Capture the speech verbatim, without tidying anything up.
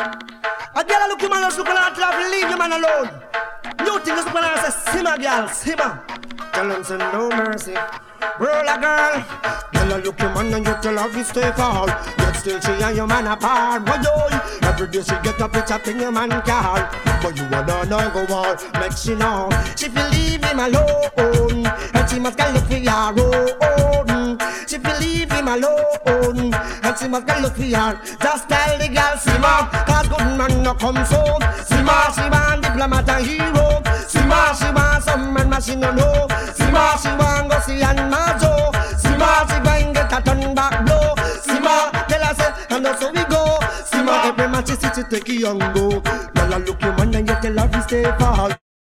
A girl look you man, just look at love, leave your man alone. You think just look at her say, simmer girl, simmer. Tell them say no mercy. Roll a girl. Girl look you man and you tell her to stay fall. Yet still she and your man apart. Boy, yo, every day she get up, it's up in your man car. But you wanna know go on, make she know she feel leave him alone. And she must go look for your own. She feel leave him alone. And she must go look for her. Just tell the girl simmer, cause good man no come soon. Simmer, she want diplomat and hero. Simmer, she want some man machine no know. Simmer, she want go see and majo. Simmer, she going get a turn back blow. Simmer, tell her say, and that's how we go. Simmer, every match she sit she take it and go. Now look you man and you tell her to stay far.